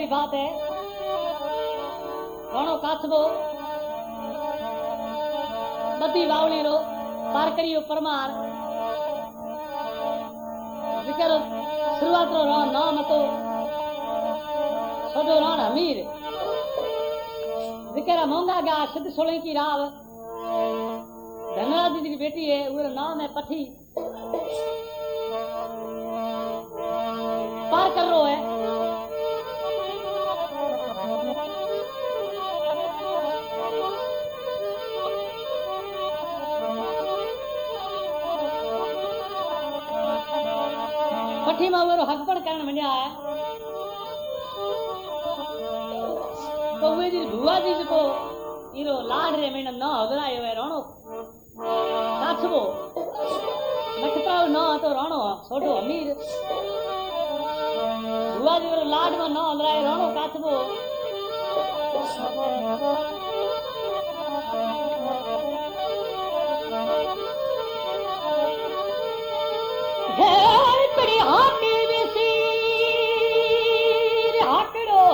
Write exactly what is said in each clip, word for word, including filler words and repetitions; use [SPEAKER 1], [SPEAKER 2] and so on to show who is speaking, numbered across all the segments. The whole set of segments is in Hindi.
[SPEAKER 1] री बात है राणो काथबो बदी बावली रो पार करियो परमार जिकर शुरुआत रो रा नाम तो छोटो राण हमीर जिकर मोंगा गा सिद्ध सोले की राव धनराज जी की बेटी है वो नाम है पठी पार कर रो है पठी में वो हकपड़ करण वञा है तो वे जी भुआ जी को इरो लाड रे में न हगरायो है राणो काछबो नखताओ न तो राणो छोटो अमीर भुआ जी रो लाड में न हगरायो राणो काछबो हे पड़ी हाथी बेसी हाकड़ो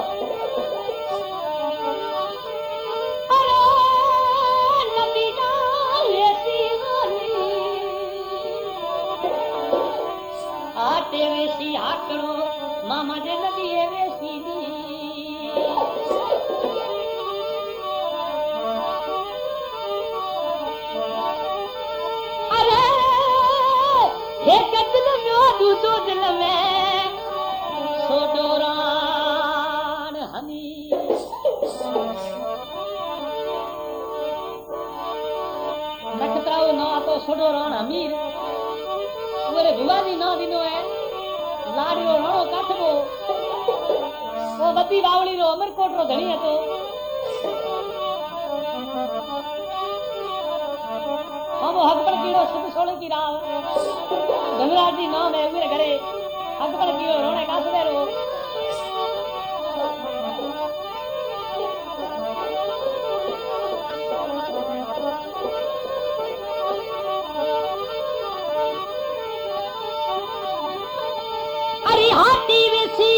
[SPEAKER 1] अरे नदी ना लेसी आटे वेसी हाकड़ो मामा जे नदी है वेसी दी अरे एक दिल में दूसरो दिल में छोटो राण हमी नखत्राओ ना तो छोटो राण हमीर मेरे भुआ जी ना दिनो है लाड़ियो राणो काठबो वो बदी बावली रो अमरकोट रो धनी है तो हम हकपड़ कीड़ो सिद्ध सोले की राव धनराज जी नाम है मेरे घरे हकपड़ कीड़ो रोने कासबे रो अरे हाथी वेसी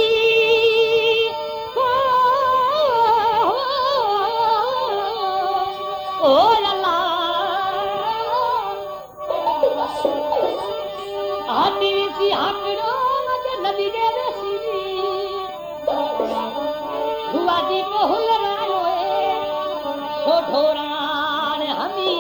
[SPEAKER 1] ओ लला हाथी वेसी हाकड़ो मजे नदी दे वेसी भुआ जी को हुलरायो है छोटो राण हमी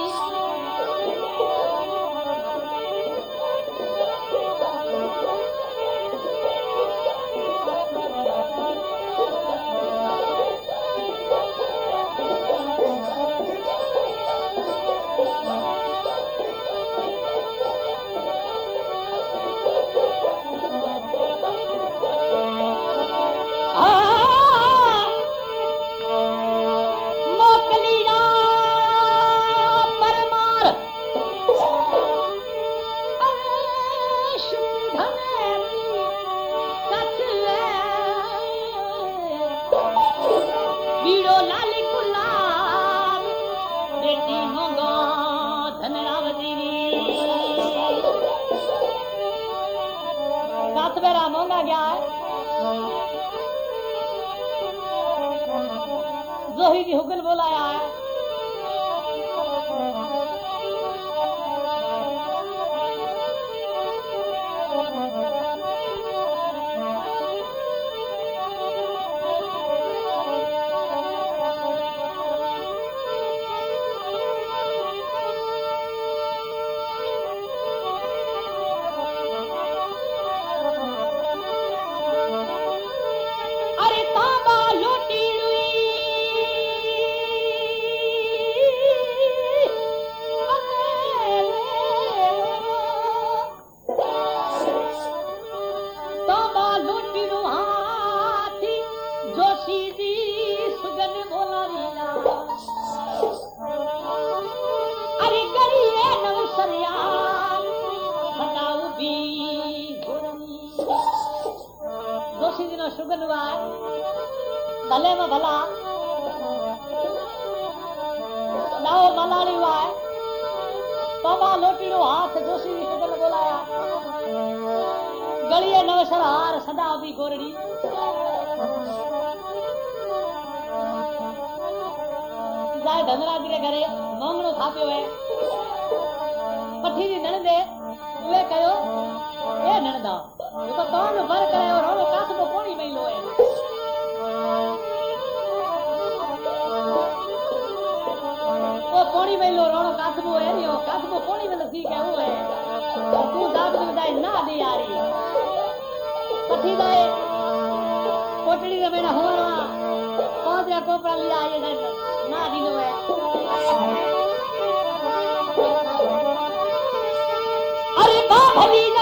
[SPEAKER 1] काथबेरा मोंगा गया है जोही जी हुक्म बोलाया है अरे तांबा लोटी तांबा लोटी हाथी जोशी दी सुगन बोला वीला अरे गड़िए नवसरिया बताऊ भी जोशी जी नो सुगन हुआ भले में भला नाओ मलाली हुआ है तांबा लोटी हाथ जोशी जी सुगन बोलाया गलिए नवसर हार सदा भी गोरड़ी जाए धनराज के घरे मोंगणो थाप्यो है पठी दी नणंदे उहे कयो ए नणंदा तो कौन भर करे और रोणो काथ को कोणी मेलो है वो कोणी मेलो रोणो काथ को है नी काथ को कोणी मेलो ठीक है वो है तू दाद में दाई ना दे यारी पठी दाए कोटड़ी रे मेना होरा पांच या कोपड़ा लिया ये ना दिनो है अरे बा भलीना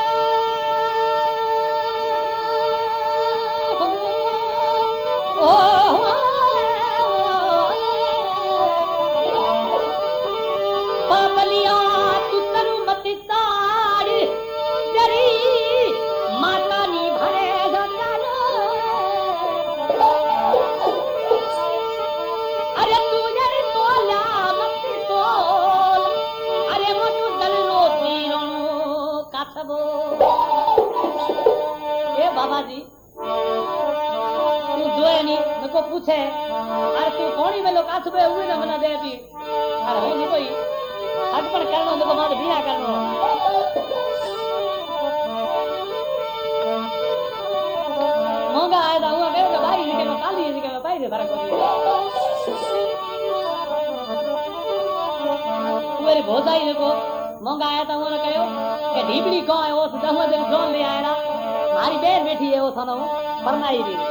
[SPEAKER 1] बाबलिया तू करू मत ताड़ डरी माता नी भरे गलो अरे तू जर तोला मत तोल अरे वो तू दल रोटी रणो काथबो ए बाबा जी तू जोए नी मको पूछे अरे तू कोणी में लोग काथबे हुए ना मना दे भी अरे हो नी कोई अटपट करनो मको मार बिया करनो मोंगा आया था हुआ कहो कि भाई के काली के भाई दे फरक मेरे भोजाई देखो मोंगा आया था उन्होंने कहो कि ढीबड़ी कौन है वो दहुआ दिन जोन ले आया ना हमारी बहन बैठी है वो थानो फरमाई भी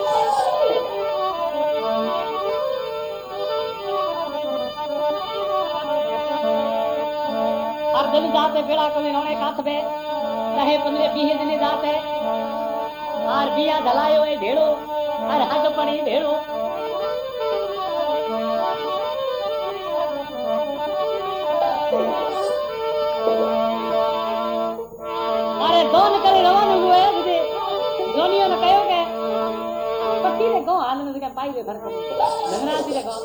[SPEAKER 1] और दिन जाते बेड़ा को इन्होंने काथ पे रहे पंद्रह बीस दिन जाते और बिया धलायो है भेड़ो और हज पड़ी भेड़ो अरे दोन करे रवाना हुए दीदी दोनियों ने कहो के पक्की ने कहो हाल में पाई ले फर्क झगड़ा सी देखो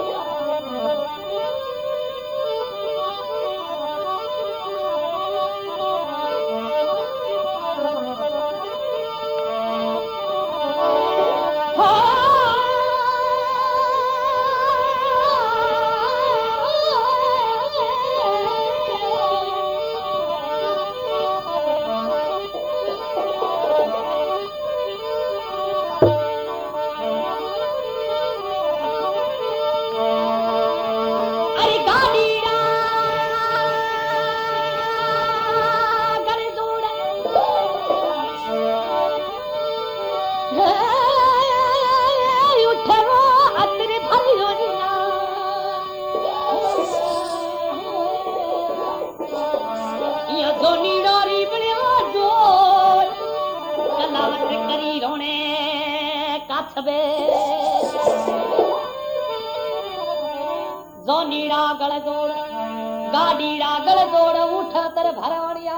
[SPEAKER 1] जोनीड़ा गल जोड़ गाडीड़ा गल जोड़ उठा तर भरवणिया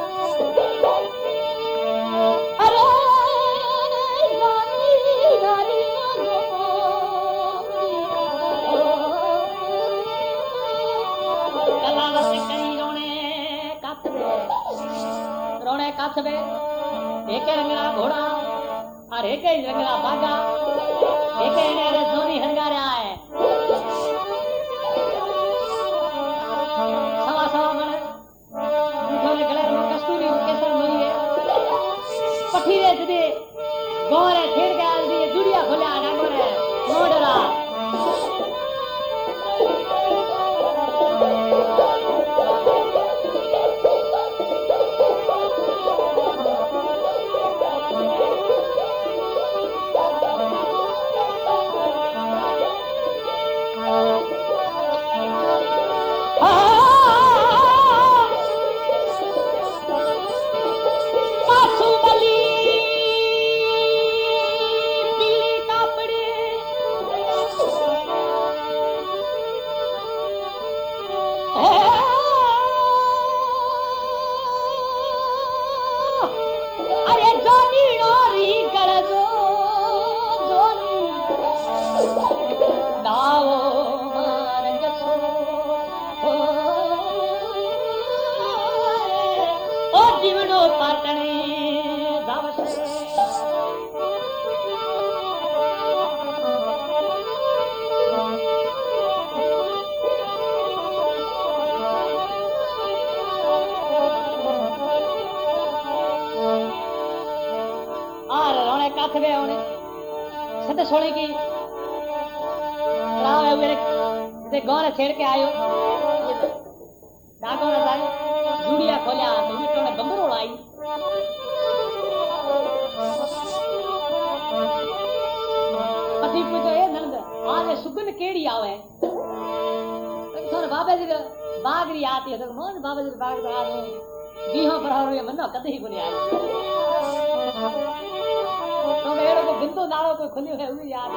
[SPEAKER 1] अरे नानी नानी कलावत करी रोने कथ बे रोने कथ बे एक रंगला घोड़ा और एक रंगला बागा एक ने जोनी हंगारा है पठीरे जदे गोरे छेड़ के आल दी जुड़िया खोला डागोरे मोडरा सोने की राव है मेरे ते गौरे छेड़ के आयो डाको न जाए जुड़िया खोलिया तो मिटो ने बंबरो लाई पति पूछो ए नंद आज सुगन केड़ी आवे सोने बाबा जी बागरी आती है तो मोन बाबा जी बाग आ बीहो प्रहार ये मन्नो कदे ही कोनी आई तो मेरे को बिंदु नालो कोई खुली है हुई याद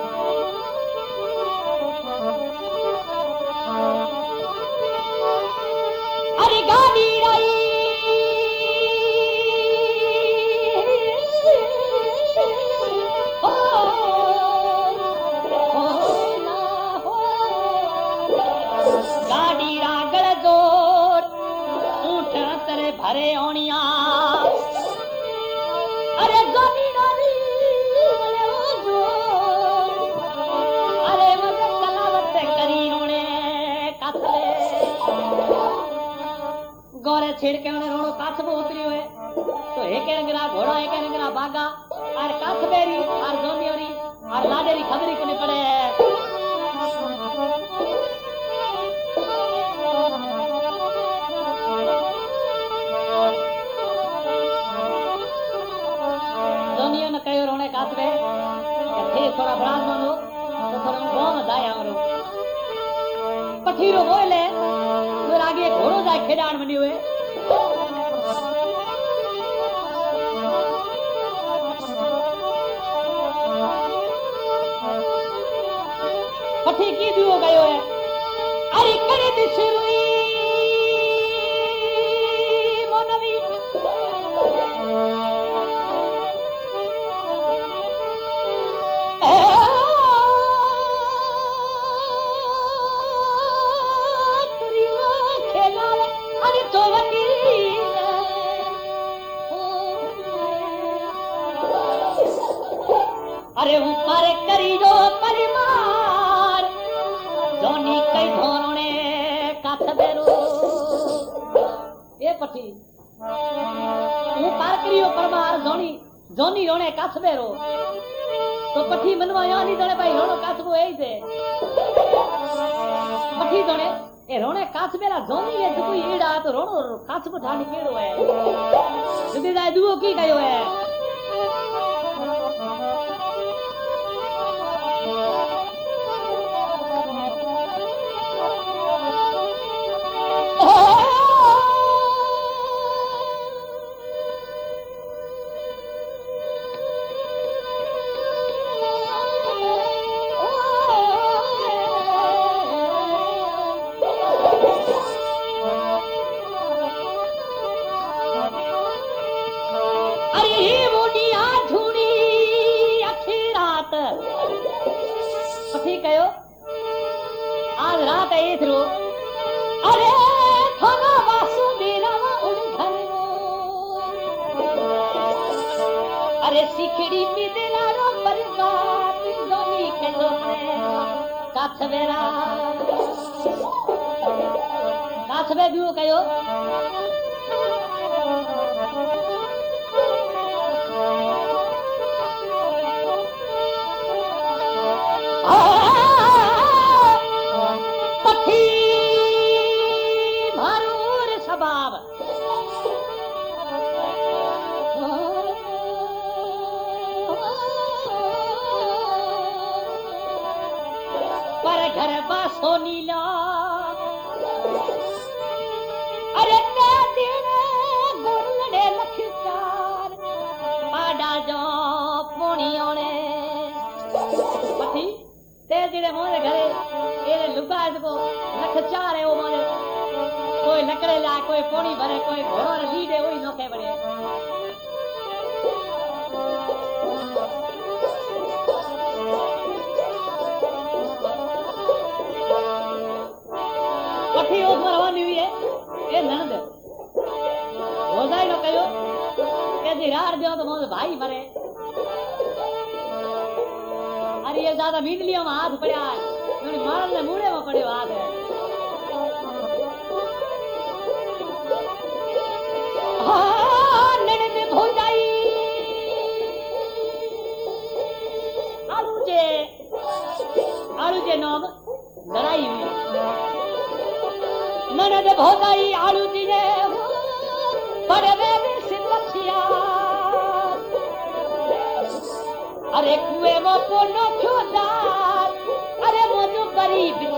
[SPEAKER 1] अरे गाड़ी राई गाड़ी रागड़ जोर ऊंट तेरे भरे ओनिया अरे गाड़ी रानी बोले वो जोर अरे मुझे कलावत करी होने काथले गौरे छेड़ के उन्हें रोड़ो काथ में उतरी हुए तो एक रंगना घोड़ा एक रंगना बागा और काथ बेरी और जोनियोरी और लाडेरी खबरी को नहीं पड़े जोनियो ने कहो रोने काथ में थे थोड़ा बराज मानो तो थोड़ा गाँव में जाए हमरो पठीरो बोले फिर आगे घोड़ो जाए खेडान बनी हुए पठी की दियो गयो है अरे करे दिसरुई मोनवी अरे ऊपर करी जो परिमार जोनी कई धोरणे काथ बेरो ये पठी ऊपर करियो परमार जोनी जोनी रोणे काथ बेरो तो पठी मनवा या नहीं जोने भाई रोणो काथ बो एई दे पठी जोने ए रोणे काथ बेरा जोनी है कोई ईड़ा तो रोणो काथ बो ठानी केड़ो है जदी जाय दुओ की गयो है काथबे दियो कयो पठी मारूर सबाब पर घर बासो नीला अरे दिन गुरलड़े लखचार पाडा जो पोनी ओने पठी ते जिड़े मोरे घरे एरे लुगा को लखचार है वो मोरे कोई लकड़े ला कोई पोनी भरे कोई घोड़ो रे लीडे ओई नोके बड़े पठी उस पर रवानी हुई है ए नंद हो जाए ना कहो के दिरार दियो तो मोर भाई मरे अरे ये ज्यादा मींडलियों में हाथ पड़ा है मारन ने मुड़े में पड़े हाथ है हाँ ननद हो जाई आलू रे नाम लड़ाई हुई। ननद भौजाई आलू जी ने बड़े बेबी सिद्धक्षिया अरे कुएं में पोनो क्यों दार अरे मुझे गरीब